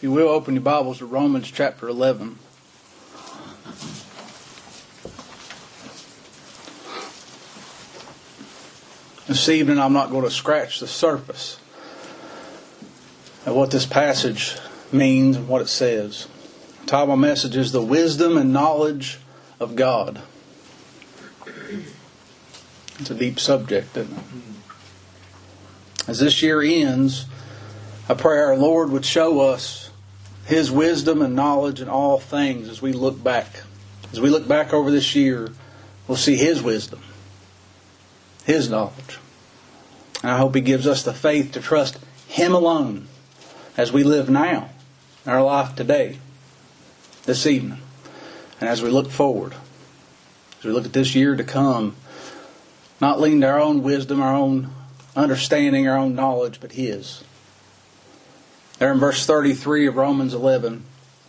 If you will, open your Bibles to Romans chapter 11. This evening I'm not going to scratch the surface of what this passage means and what it says. The title of my message is The Wisdom and Knowledge of God. It's a deep subject, isn't it? As this year ends, I pray our Lord would show us His wisdom and knowledge in all things as we look back. As we look back over this year, we'll see His wisdom, His knowledge. And I hope He gives us the faith to trust Him alone as we live now, in our life today, this evening, and as we look forward, as we look at this year to come, not lean to our own wisdom, our own understanding, our own knowledge, but His. There in verse 33 of Romans 11,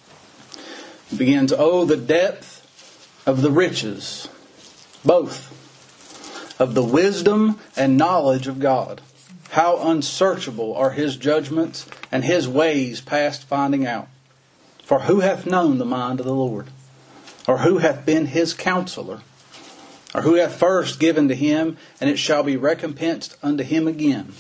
it begins, "Oh, the depth of the riches, both of the wisdom and knowledge of God. How unsearchable are His judgments and His ways past finding out. For who hath known the mind of the Lord? Or who hath been His counselor? Or who hath first given to Him, and it shall be recompensed unto Him again?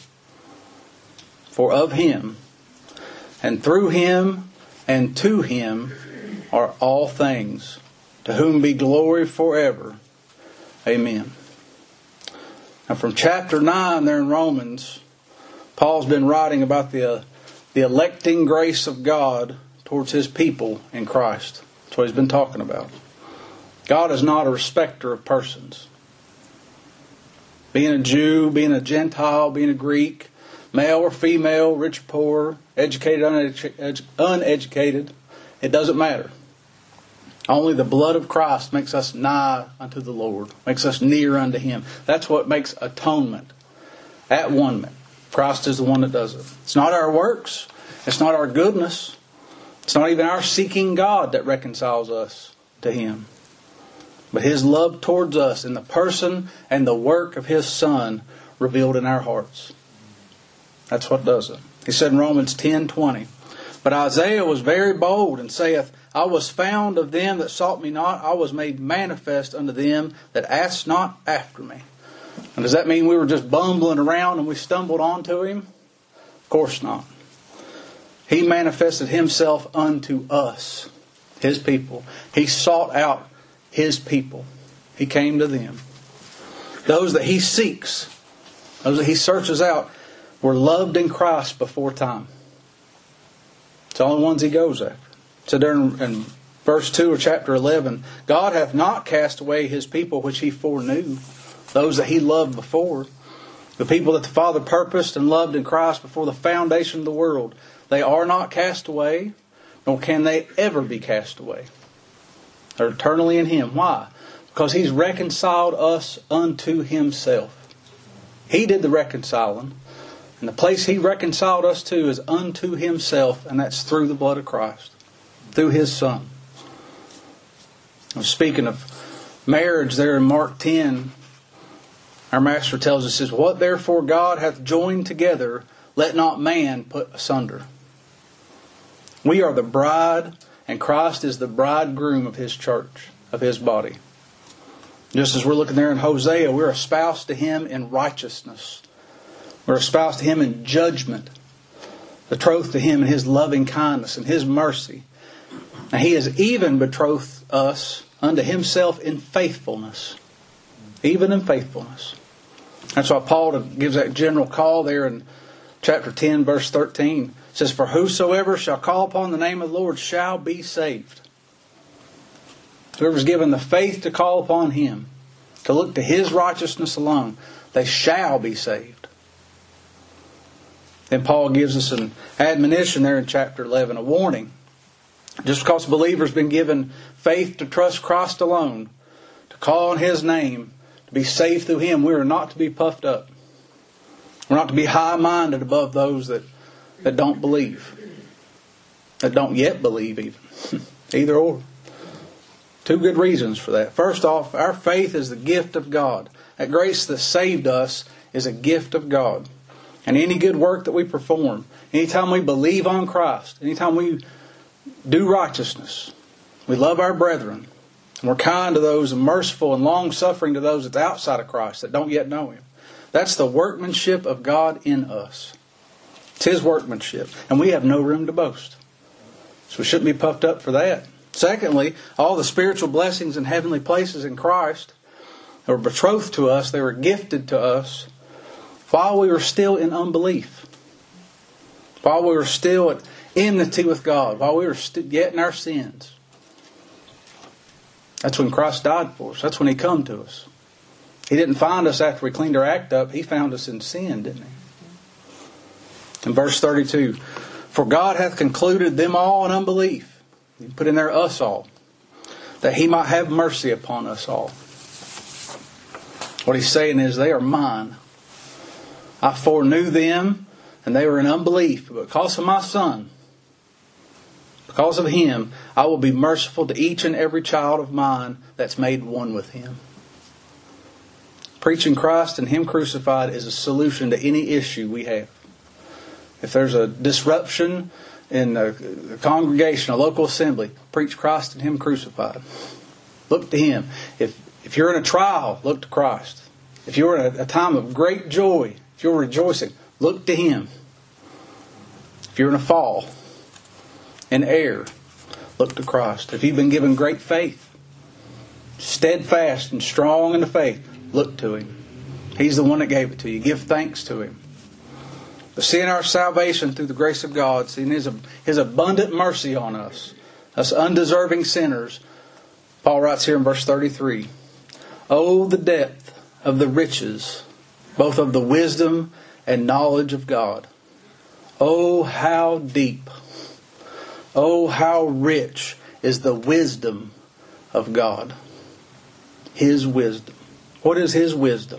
For of Him, and through Him, and to Him are all things, to whom be glory forever. Amen." Now from chapter 9 there in Romans, Paul's been writing about the electing grace of God towards His people in Christ. That's what he's been talking about. God is not a respecter of persons. Being a Jew, being a Gentile, being a Greek, male or female, rich or poor, educated, uneducated, it doesn't matter. Only the blood of Christ makes us nigh unto the Lord, makes us near unto Him. That's what makes atonement, at-one-ment. Christ is the one that does it. It's not our works. It's not our goodness. It's not even our seeking God that reconciles us to Him. But His love towards us in the person and the work of His Son revealed in our hearts. That's what does it. He said in Romans 10:20, "But Isaiah was very bold and saith, I was found of them that sought me not. I was made manifest unto them that asked not after me." And does that mean we were just bumbling around and we stumbled onto Him? Of course not. He manifested Himself unto us, His people. He sought out His people. He came to them. Those that He seeks, those that He searches out, were loved in Christ before time. It's the only ones He goes after. So there in verse 2 of chapter 11, "God hath not cast away His people which He foreknew," those that He loved before. The people that the Father purposed and loved in Christ before the foundation of the world. They are not cast away, nor can they ever be cast away. They're eternally in Him. Why? Because He's reconciled us unto Himself. He did the reconciling. And the place He reconciled us to is unto Himself, and that's through the blood of Christ, through His Son. Speaking of marriage there in Mark 10, our Master tells us, "What therefore God hath joined together, let not man put asunder." We are the bride, and Christ is the bridegroom of His church, of His body. Just as we're looking there in Hosea, we're espoused to Him in righteousness. We're espoused to Him in judgment. Betrothed to Him in His loving kindness and His mercy. And He has even betrothed us unto Himself in faithfulness. Even in faithfulness. That's why Paul gives that general call there in chapter 10, verse 13. It says, "For whosoever shall call upon the name of the Lord shall be saved." Whoever's given the faith to call upon Him, to look to His righteousness alone, they shall be saved. Then Paul gives us an admonition there in chapter 11, a warning. Just because believers have been given faith to trust Christ alone, to call on His name, to be saved through Him, we are not to be puffed up. We're not to be high-minded above those that don't believe. That don't yet believe even. Either or. Two good reasons for that. First off, our faith is the gift of God. That grace that saved us is a gift of God. And any good work that we perform, anytime we believe on Christ, anytime we do righteousness, we love our brethren, and we're kind to those and merciful and long-suffering to those that's outside of Christ that don't yet know Him. That's the workmanship of God in us. It's His workmanship. And we have no room to boast. So we shouldn't be puffed up for that. Secondly, all the spiritual blessings in heavenly places in Christ that were betrothed to us, they were gifted to us while we were still in unbelief. While we were still at enmity with God. While we were yet in our sins. That's when Christ died for us. That's when He come to us. He didn't find us after we cleaned our act up. He found us in sin, didn't He? In verse 32, for God hath concluded them all in unbelief. You put in there us all. That He might have mercy upon us all. What He's saying is they are mine. I foreknew them and they were in unbelief. But because of my Son, because of Him, I will be merciful to each and every child of mine that's made one with Him. Preaching Christ and Him crucified is a solution to any issue we have. If there's a disruption in a congregation, a local assembly, preach Christ and Him crucified. Look to Him. If you're in a trial, look to Christ. If you're in a time of great joy, if you're rejoicing, look to Him. If you're in a fall, in error, look to Christ. If you've been given great faith, steadfast and strong in the faith, look to Him. He's the one that gave it to you. Give thanks to Him. But seeing our salvation through the grace of God, seeing His abundant mercy on us undeserving sinners, Paul writes here in verse 33, oh, the depth of the riches, both of the wisdom and knowledge of God. Oh, how deep. Oh, how rich is the wisdom of God. His wisdom. What is His wisdom?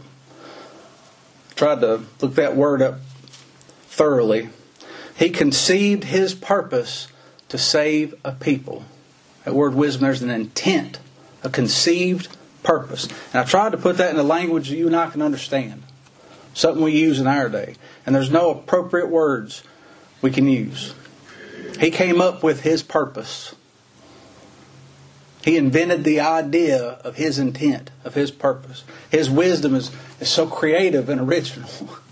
I tried to look that word up thoroughly. He conceived His purpose to save a people. That word wisdom, there's an intent, a conceived purpose. And I tried to put that in a language that you and I can understand. Something we use in our day. And there's no appropriate words we can use. He came up with His purpose. He invented the idea of His intent, of His purpose. His wisdom is so creative and original.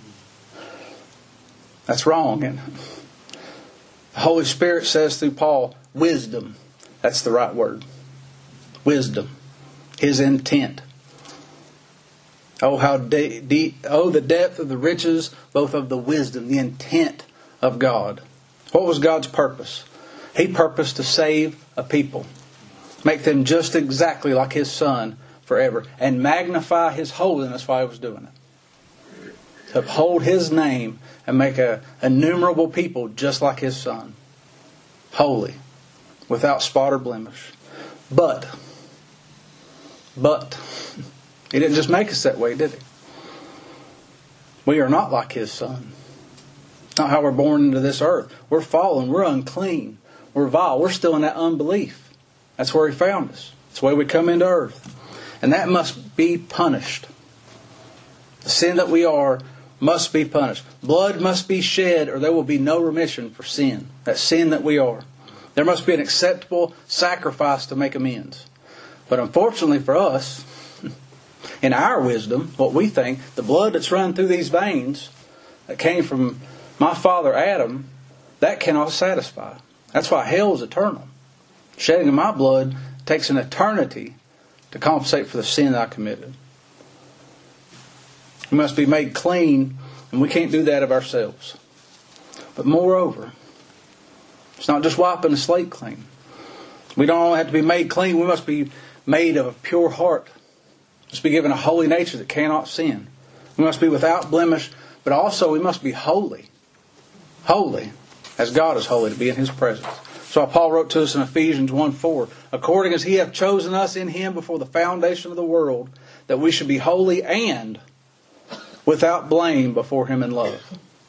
That's wrong, isn't it? The Holy Spirit says through Paul, wisdom. That's the right word. Wisdom. His intent. Oh, how deep! Oh, the depth of the riches, both of the wisdom, the intent of God. What was God's purpose? He purposed to save a people. Make them just exactly like His Son forever. And magnify His holiness while He was doing it. To uphold His name and make an innumerable people just like His Son. Holy. Without spot or blemish. But He didn't just make us that way, did He? We are not like His Son. It's not how we're born into this earth. We're fallen. We're unclean. We're vile. We're still in that unbelief. That's where He found us. That's the way we come into earth. And that must be punished. The sin that we are must be punished. Blood must be shed or there will be no remission for sin. That sin that we are. There must be an acceptable sacrifice to make amends. But unfortunately for us, in our wisdom, what we think, the blood that's run through these veins that came from my father Adam, that cannot satisfy. That's why hell is eternal. Shedding of my blood takes an eternity to compensate for the sin that I committed. We must be made clean, and we can't do that of ourselves. But moreover, it's not just wiping the slate clean. We don't only have to be made clean, we must be made of a pure heart. We must be given a holy nature that cannot sin. We must be without blemish, but also we must be holy. Holy, as God is holy, to be in His presence. So Paul wrote to us in Ephesians 1:4, according as He hath chosen us in Him before the foundation of the world, that we should be holy and without blame before Him in love.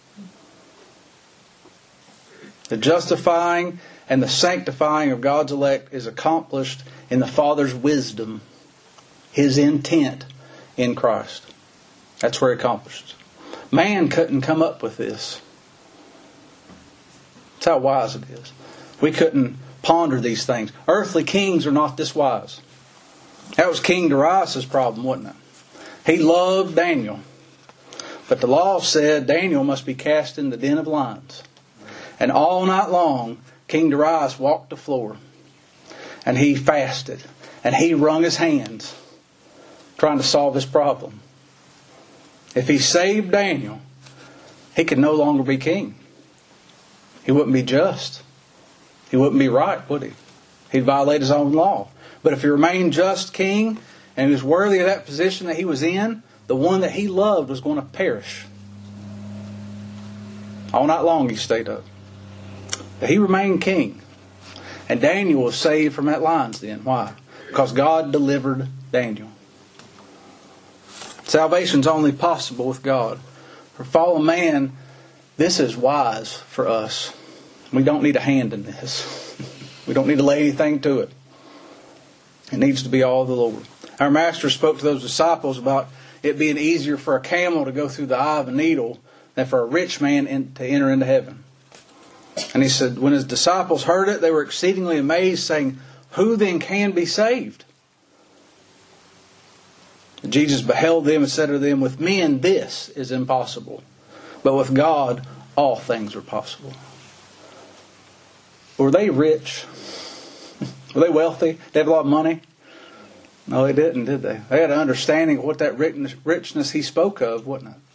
The justifying and the sanctifying of God's elect is accomplished in the Father's wisdom, His intent in Christ. That's where He accomplished. Man couldn't come up with this. That's how wise it is. We couldn't ponder these things. Earthly kings are not this wise. That was King Darius' problem, wasn't it? He loved Daniel. But the law said Daniel must be cast in the den of lions. And all night long, King Darius walked the floor. And he fasted. And he wrung his hands trying to solve this problem. If he saved Daniel, he could no longer be king. He wouldn't be just. He wouldn't be right, would he? He'd violate his own law. But if he remained just king and he was worthy of that position that he was in, the one that he loved was going to perish. All night long he stayed up. But he remained king. And Daniel was saved from that lion's den. Why? Because God delivered Daniel. Salvation's only possible with God. For fallen man, this is wise for us. We don't need a hand in this. We don't need to lay anything to it. It needs to be all the Lord. Our Master spoke to those disciples about it being easier for a camel to go through the eye of a needle than for a rich man to enter into heaven. And He said, when His disciples heard it, they were exceedingly amazed, saying, "Who then can be saved?" Jesus beheld them and said to them, "With men this is impossible, but with God all things are possible." Were they rich? Were they wealthy? Did they have a lot of money? No, they didn't, did they? They had an understanding of what that richness He spoke of, wasn't it?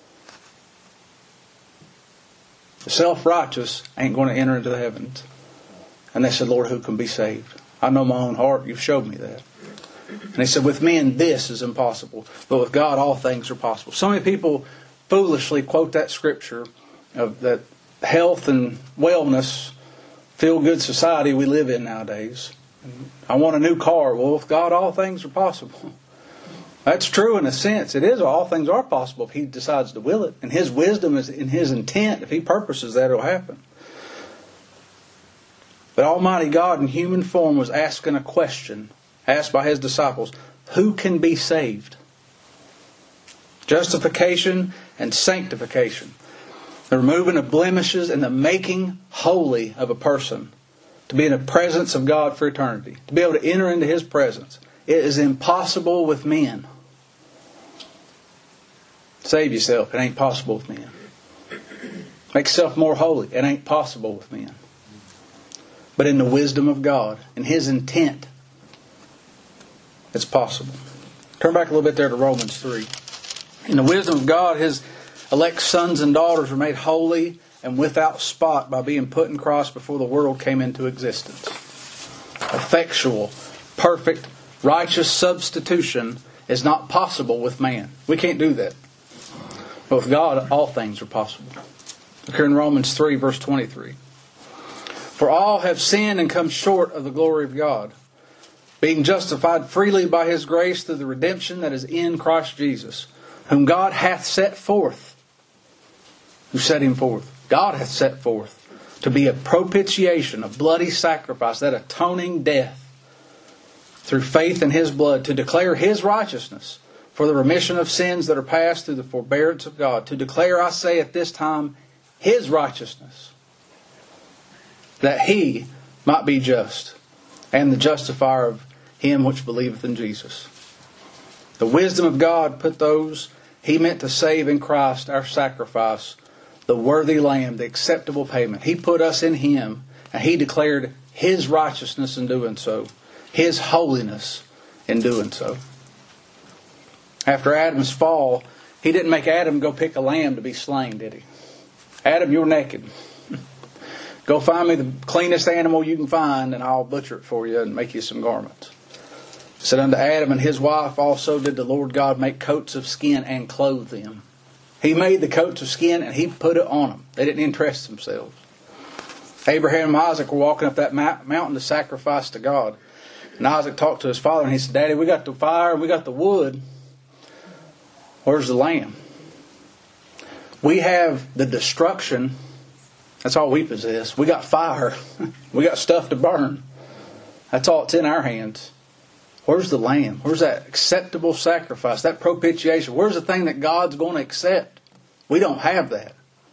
The self-righteous ain't going to enter into the heavens. And they said, "Lord, who can be saved? I know my own heart. You've showed me that." And He said, with men this is impossible, but with God all things are possible. So many people foolishly quote that scripture of that health and wellness, feel-good society we live in nowadays. I want a new car. Well, with God all things are possible. That's true in a sense. It is. All things are possible if He decides to will it. And His wisdom is in His intent. If He purposes that, it'll happen. But Almighty God in human form was asking a question asked by His disciples. Who can be saved? Justification and sanctification. The removing of blemishes and the making holy of a person. To be in the presence of God for eternity. To be able to enter into His presence. It is impossible with men. Save yourself. It ain't possible with men. Make yourself more holy. It ain't possible with men. But in the wisdom of God, in His intent, it's possible. Turn back a little bit there to Romans 3. In the wisdom of God, His elect sons and daughters were made holy and without spot by being put in Christ before the world came into existence. Effectual, perfect, righteous substitution is not possible with man. We can't do that. But with God, all things are possible. Look here in Romans 3, verse 23. For all have sinned and come short of the glory of God, being justified freely by His grace through the redemption that is in Christ Jesus, whom God hath set forth. Who set Him forth? God hath set forth to be a propitiation, a bloody sacrifice, that atoning death through faith in His blood, to declare His righteousness for the remission of sins that are past through the forbearance of God. To declare, I say at this time, His righteousness, that He might be just, and the justifier of him which believeth in Jesus. The wisdom of God put those He meant to save in Christ, our sacrifice, the worthy Lamb, the acceptable payment. He put us in Him, and He declared His righteousness in doing so, His holiness in doing so. After Adam's fall, He didn't make Adam go pick a lamb to be slain, did He? Adam, you're naked. Go find me the cleanest animal you can find, and I'll butcher it for you and make you some garments. It said, unto Adam and his wife also did the Lord God make coats of skin and clothe them. He made the coats of skin and He put it on them. They didn't interest themselves. Abraham and Isaac were walking up that mountain to sacrifice to God. And Isaac talked to his father and he said, Daddy, we got the fire and we got the wood. Where's the lamb? We have the destruction. That's all we possess. We got fire. We got stuff to burn. That's all that's in our hands. Where's the lamb? Where's that acceptable sacrifice? That propitiation? Where's the thing that God's going to accept? We don't have that.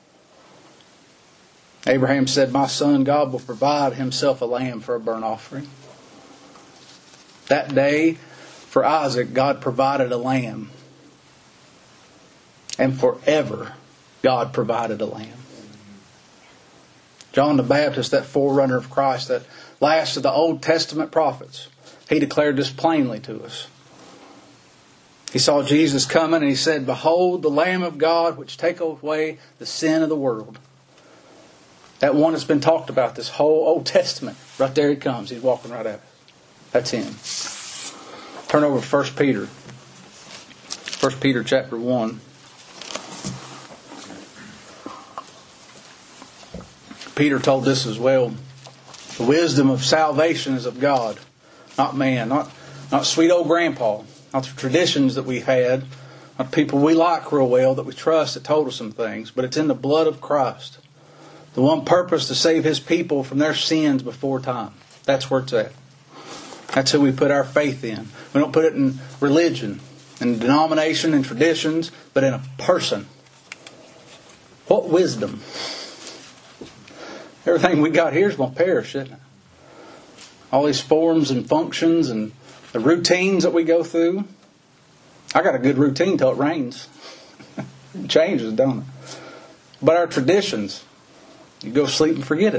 Abraham said, my son, God will provide himself a lamb for a burnt offering. That day, for Isaac, God provided a lamb. And forever, God provided a lamb. John the Baptist, that forerunner of Christ, that last of the Old Testament prophets, he declared this plainly to us. He saw Jesus coming and he said, behold the Lamb of God which taketh away the sin of the world. That one that's been talked about this whole Old Testament. Right there he comes. He's walking right at us. That's him. Turn over to 1 Peter. 1 Peter chapter 1. Peter told this as well. The wisdom of salvation is of God, not man, not sweet old grandpa, not the traditions that we've had, not people we like real well that we trust that told us some things, but it's in the blood of Christ. The one purpose to save His people from their sins before time. That's where it's at. That's who we put our faith in. We don't put it in religion, in denomination, and traditions, but in a person. What wisdom! Everything we got here is going to perish, isn't it? All these forms and functions and the routines that we go through. I got a good routine till it rains. It changes, don't it? But our traditions, you go to sleep and forget it.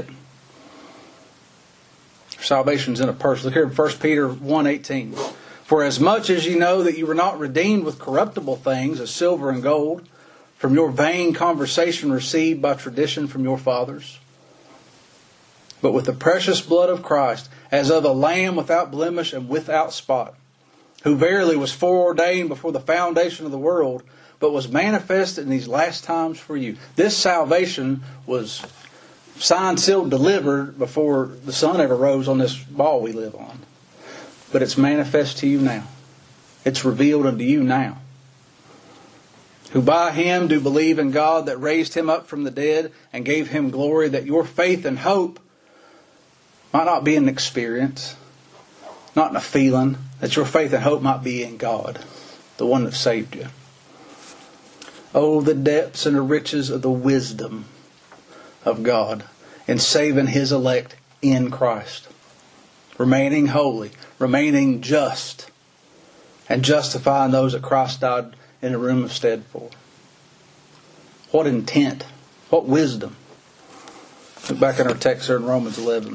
Salvation's in a person. Look here in 1 Peter 1:18. For as much as you know that you were not redeemed with corruptible things as silver and gold from your vain conversation received by tradition from your fathers, but with the precious blood of Christ, as of a lamb without blemish and without spot, who verily was foreordained before the foundation of the world, but was manifested in these last times for you. This salvation was signed, sealed, delivered before the sun ever rose on this ball we live on. But it's manifest to you now. It's revealed unto you now. Who by Him do believe in God that raised Him up from the dead and gave Him glory, that your faith and hope might not be an experience, not in a feeling, that your faith and hope might be in God, the one that saved you. Oh, the depths and the riches of the wisdom of God in saving His elect in Christ. Remaining holy, remaining just, and justifying those that Christ died in the room of stead for. What intent, what wisdom. Look back in our text there in Romans 11.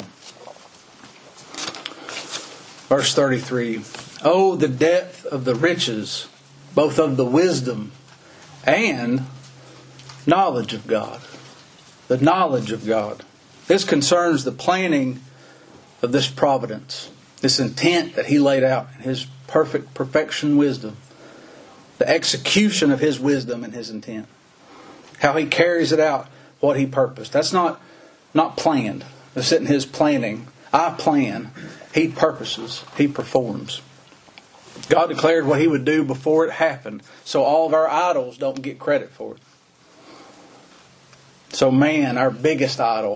Verse 33. Oh, the depth of the riches, both of the wisdom and knowledge of God. The knowledge of God. This concerns the planning of this providence. This intent that He laid out in His perfection wisdom. The execution of His wisdom and His intent. How He carries it out, what He purposed. That's not planned. It's in His planning. I plan. He purposes. He performs. God declared what He would do before it happened, so all of our idols don't get credit for it. So man, our biggest idol.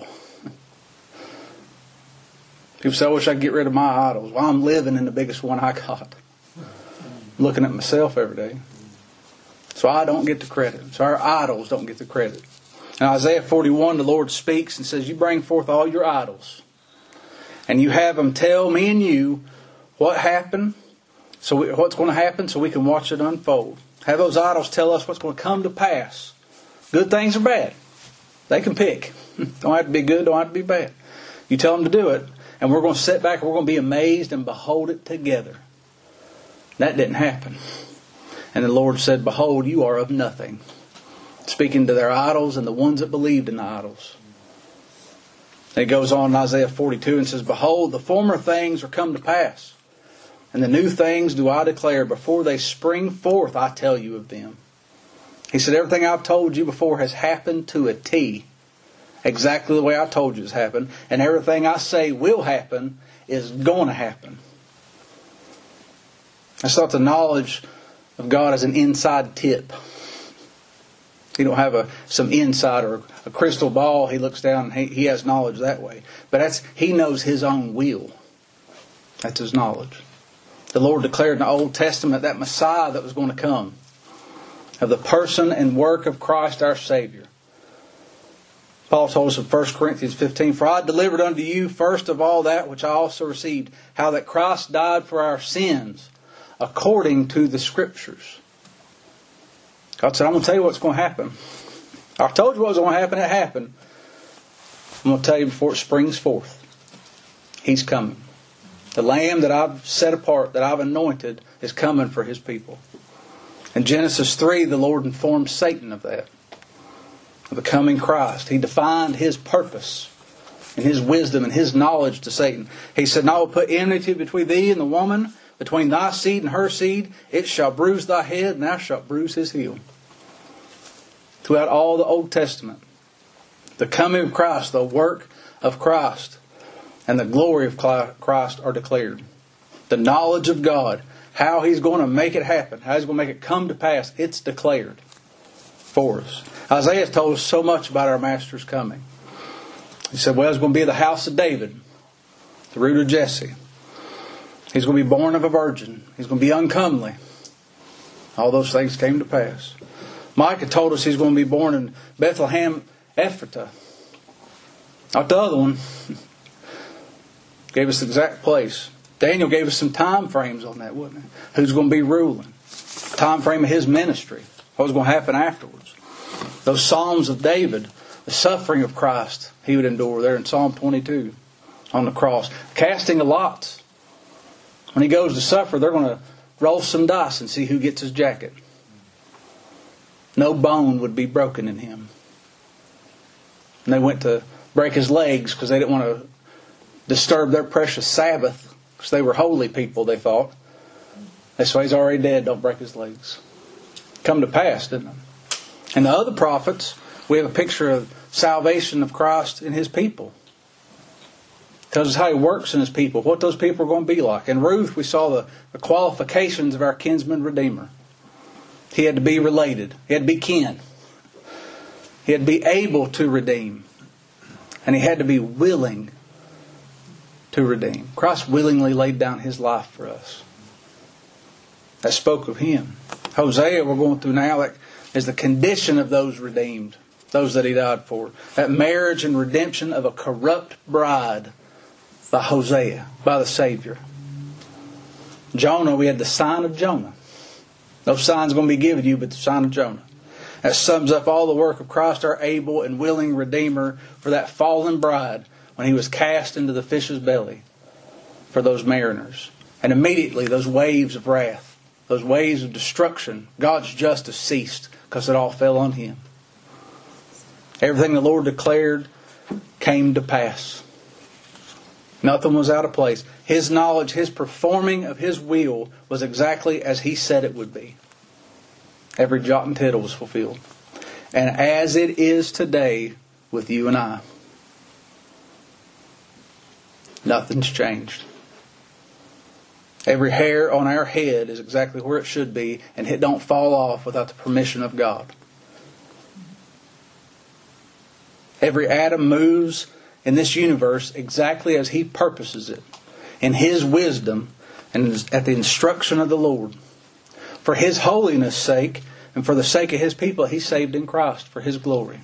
People say, I wish I could get rid of my idols. Well, I'm living in the biggest one I got. I'm looking at myself every day. So I don't get the credit. So our idols don't get the credit. In Isaiah 41, the Lord speaks and says, you bring forth all your idols. And you have them tell me and you what happened. What's going to happen so we can watch it unfold. Have those idols tell us what's going to come to pass. Good things or bad. They can pick. Don't have to be good, don't have to be bad. You tell them to do it, and we're going to sit back and we're going to be amazed and behold it together. That didn't happen. And the Lord said, behold, you are of nothing. Speaking to their idols and the ones that believed in the idols. And it goes on in Isaiah 42 and says, behold, the former things are come to pass. And the new things do I declare. Before they spring forth, I tell you of them. He said, everything I've told you before has happened to a T. Exactly the way I told you it's happened. And everything I say will happen is going to happen. That's not the knowledge of God as an inside tip. You don't have some insight or a crystal ball. He looks down and he has knowledge that way. But He knows His own will. That's His knowledge. The Lord declared in the Old Testament that Messiah that was going to come. of the person and work of Christ our Savior. Paul told us in 1 Corinthians 15, "For I delivered unto you first of all that which I also received, how that Christ died for our sins, according to the Scriptures." God said, "I'm going to tell you what's going to happen. I told you what was going to happen. It happened. I'm going to tell you before it springs forth. He's coming. The Lamb that I've set apart, that I've anointed, is coming for His people." In Genesis 3, the Lord informed Satan of that, of the coming Christ. He defined His purpose and His wisdom and His knowledge to Satan. He said, "And I will put enmity between thee and the woman, between thy seed and her seed. It shall bruise thy head, and thou shalt bruise his heel." Throughout all the Old Testament, the coming of Christ, the work of Christ, and the glory of Christ are declared. The knowledge of God, how He's going to make it happen, how He's going to make it come to pass, it's declared for us. Isaiah told us so much about our Master's coming. He said, well, it's going to be the house of David, the root of Jesse. He's going to be born of a virgin. He's going to be uncomely. All those things came to pass. Micah told us He's going to be born in Bethlehem, Ephratah. Not the other one. Gave us the exact place. Daniel gave us some time frames on that, wouldn't he? Who's going to be ruling? Time frame of his ministry. What was going to happen afterwards? Those Psalms of David, the suffering of Christ He would endure there in Psalm 22 on the cross. Casting of lots. When He goes to suffer, they're going to roll some dice and see who gets his jacket. No bone would be broken in Him. And they went to break His legs because they didn't want to disturb their precious Sabbath, because they were holy people, they thought. That's why He's already dead. Don't break His legs. Come to pass, didn't it? And the other prophets, we have a picture of salvation of Christ in His people. Tells us how He works in His people, what those people are going to be like. In Ruth, we saw the qualifications of our kinsman redeemer. He had to be related. He had to be kin. He had to be able to redeem. And He had to be willing to redeem. Christ willingly laid down His life for us. That spoke of Him. Hosea, we're going through now, that is the condition of those redeemed, those that He died for. That marriage and redemption of a corrupt bride by Hosea, by the Savior. Jonah, we had the sign of Jonah. No sign's going to be given you but the sign of Jonah. That sums up all the work of Christ, our able and willing Redeemer, for that fallen bride when He was cast into the fish's belly for those mariners. And immediately those waves of wrath, those waves of destruction, God's justice ceased because it all fell on Him. Everything the Lord declared came to pass. Nothing was out of place. His knowledge, His performing of His will was exactly as He said it would be. Every jot and tittle was fulfilled. And as it is today with you and I, nothing's changed. Every hair on our head is exactly where it should be, and it don't fall off without the permission of God. Every atom moves in this universe exactly as He purposes it, in His wisdom and at the instruction of the Lord. For His holiness' sake and for the sake of His people, He saved in Christ for His glory.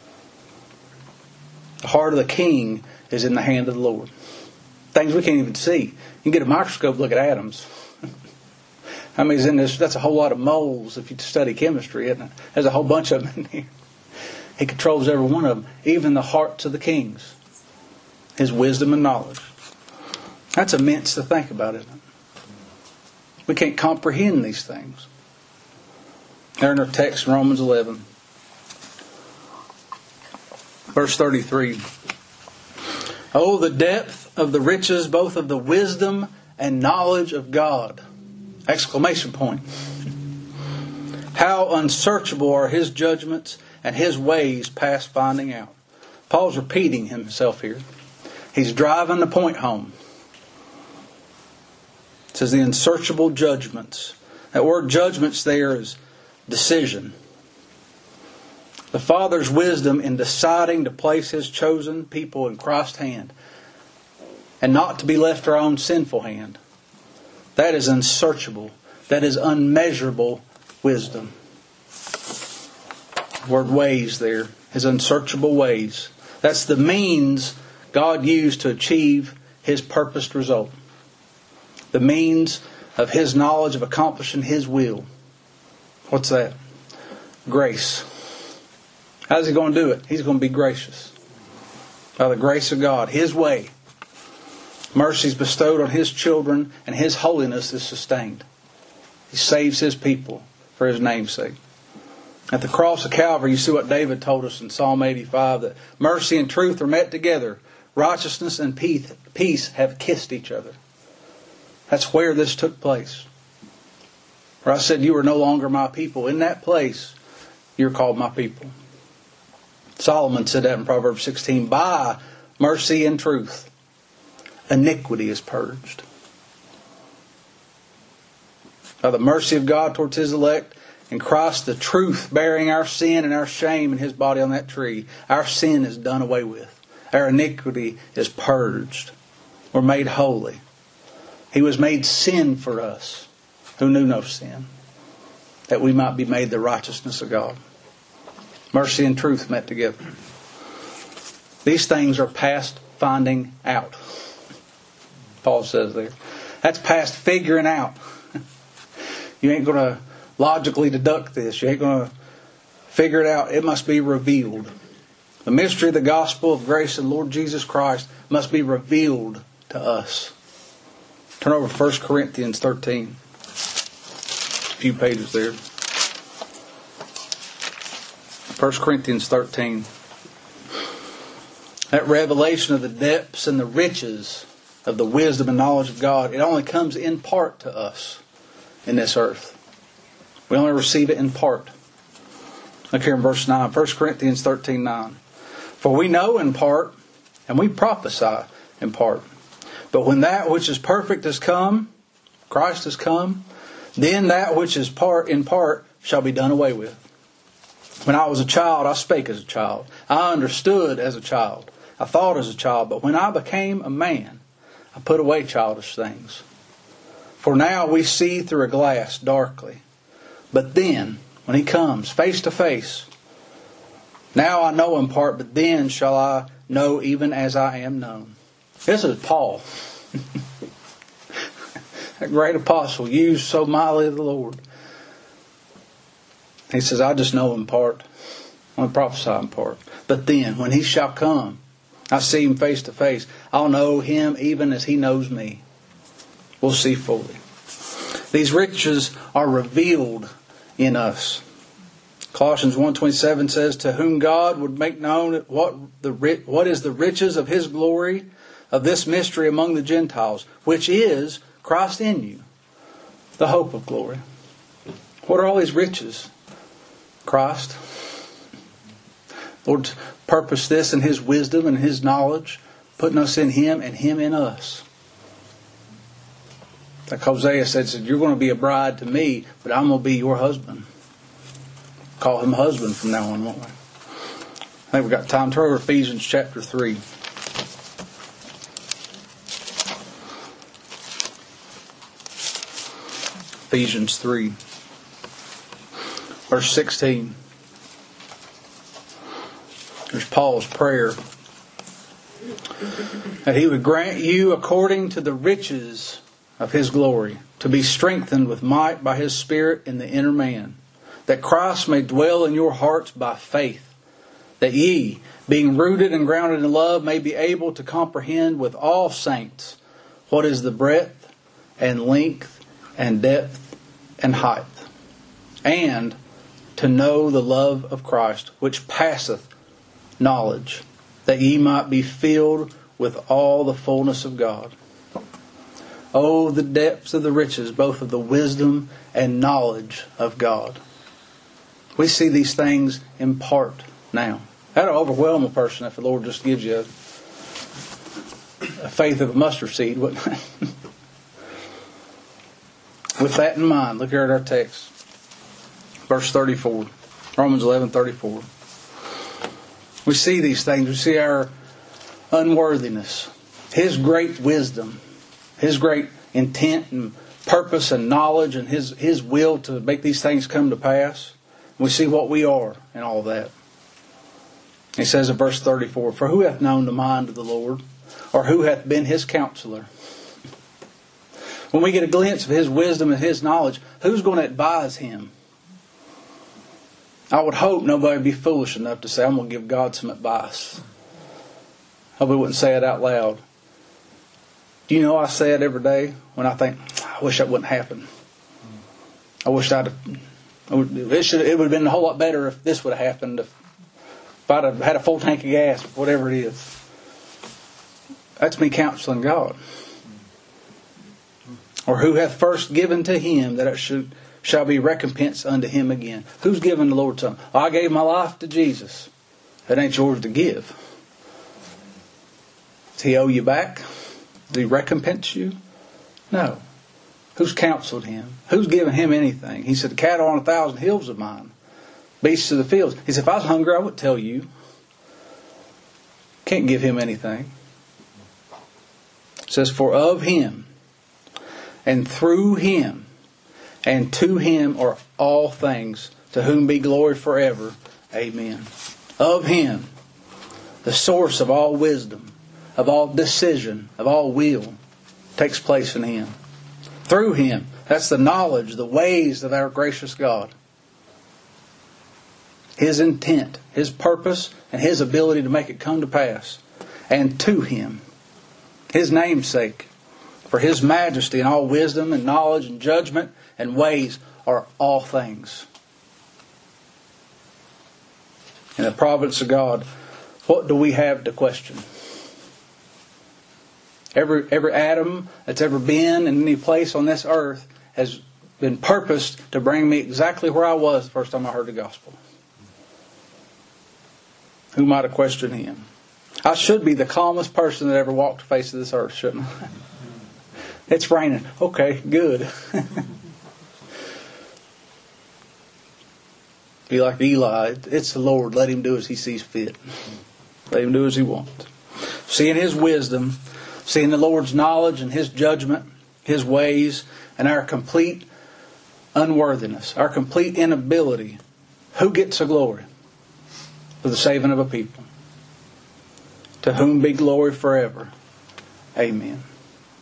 The heart of the King is in the hand of the Lord. Things we can't even see. You can get a microscope, look at atoms. I mean, in this, that's a whole lot of moles if you study chemistry, isn't it? There's a whole bunch of them in here. He controls every one of them, even the hearts of the kings. His wisdom and knowledge. That's immense to think about, isn't it? We can't comprehend these things. There in our text, Romans 11. Verse 33. Oh, the depth of the riches, both of the wisdom and knowledge of God. Exclamation point. How unsearchable are His judgments and His ways past finding out. Paul's repeating himself here. He's driving the point home. It says the unsearchable judgments. That word judgments there is decision. The Father's wisdom in deciding to place His chosen people in Christ's hand and not to be left to our own sinful hand. That is unsearchable. That is unmeasurable wisdom. word ways there. His unsearchable ways. That's the means God used to achieve His purposed result. The means of His knowledge of accomplishing His will. What's that? Grace. How's He going to do it? He's going to be gracious. By the grace of God. His way. Mercy is bestowed on His children, and His holiness is sustained. He saves His people for His name's sake. At the cross of Calvary, you see what David told us in Psalm 85, that mercy and truth are met together. Righteousness and peace have kissed each other. That's where this took place. Where I said, you are no longer my people. In that place, you're called my people. Solomon said that in Proverbs 16. By mercy and truth, iniquity is purged. By the mercy of God towards His elect, and Christ, the truth, bearing our sin and our shame in His body on that tree, our sin is done away with. Our iniquity is purged. We're made holy. He was made sin for us, who knew no sin, that we might be made the righteousness of God. Mercy and truth met together. These things are past finding out. Paul says there. That's past figuring out. You ain't going to logically deduct this. You ain't going to figure it out. It must be revealed. The mystery of the gospel of grace of Lord Jesus Christ must be revealed to us. Turn over to 1 Corinthians 13. A few pages there. 1 Corinthians 13. That revelation of the depths and the riches of the wisdom and knowledge of God, it only comes in part to us in this earth. We only receive it in part. Look here in verse 9. 1 Corinthians 13:9. For we know in part, and we prophesy in part. But when that which is perfect has come, Christ has come, then that which is in part shall be done away with. When I was a child, I spake as a child. I understood as a child. I thought as a child. But when I became a man, I put away childish things. For now we see through a glass darkly. But then, when He comes face to face, now I know in part, but then shall I know even as I am known. This is Paul. That great apostle used so mightily of the Lord. He says, I just know in part. I only prophesy in part. But then, when He shall come, I see Him face to face. I'll know Him even as He knows me. We'll see fully. These riches are revealed in us. Colossians 1:27 says, to whom God would make known what is the riches of His glory, of this mystery among the Gentiles, which is Christ in you, the hope of glory. What are all these riches? Christ. Lord purposed this in His wisdom and His knowledge, putting us in Him and Him in us. Like Hosea said, you're going to be a bride to me, but I'm going to be your husband. Call him husband from now on, won't we? I think we've got time to turn over Ephesians chapter 3. Ephesians 3. Verse 16. There's Paul's prayer. That He would grant you according to the riches of His glory, to be strengthened with might by His Spirit in the inner man, that Christ may dwell in your hearts by faith, that ye, being rooted and grounded in love, may be able to comprehend with all saints what is the breadth and length and depth and height, and to know the love of Christ, which passeth knowledge, that ye might be filled with all the fullness of God. Oh, the depths of the riches, both of the wisdom and knowledge of God. We see these things in part now. That'll overwhelm a person if the Lord just gives you a faith of a mustard seed, wouldn't it? With that in mind, look here at our text. Verse 34. Romans 11:34. We see these things. We see our unworthiness. His great wisdom. His great intent and purpose and knowledge and His will to make these things come to pass. We see what we are and all that. He says in verse 34, "For who hath known the mind of the Lord? Or who hath been His counselor?" When we get a glimpse of His wisdom and His knowledge, who's going to advise Him? I would hope nobody would be foolish enough to say, "I'm going to give God some advice." I hope we wouldn't say it out loud. Do you know I say it every day when I think, I wish that wouldn't happen. I wish it would have been a whole lot better if this would have happened. If I'd have had a full tank of gas, whatever it is. That's me counseling God. Or who hath first given to Him that it shall be recompense unto Him again. Who's given the Lord something? I gave my life to Jesus. It ain't yours to give. Does He owe you back? Did He recompense you? No. Who's counseled Him? Who's given Him anything? He said, "The cattle on 1,000 hills of mine. Beasts of the fields." He said, "If I was hungry, I would tell you." Can't give Him anything. It says, "For of Him, and through Him, and to Him are all things, to whom be glory forever. Amen." Of Him, the source of all wisdom, of all decision, of all will, takes place in Him. Through Him, that's the knowledge, the ways of our gracious God. His intent, His purpose, and His ability to make it come to pass. And to Him, His namesake, for His majesty and all wisdom and knowledge and judgment and ways are all things. In the providence of God, what do we have to question? Every atom that's ever been in any place on this earth has been purposed to bring me exactly where I was the first time I heard the gospel. Who might have questioned Him? I should be the calmest person that ever walked the face of this earth, shouldn't I? It's raining. Okay, good. Be like Eli. It's the Lord. Let Him do as He sees fit. Let Him do as He wants. Seeing His wisdom, seeing the Lord's knowledge and His judgment, His ways, and our complete unworthiness, our complete inability. Who gets the glory? For the saving of a people. To whom be glory forever. Amen.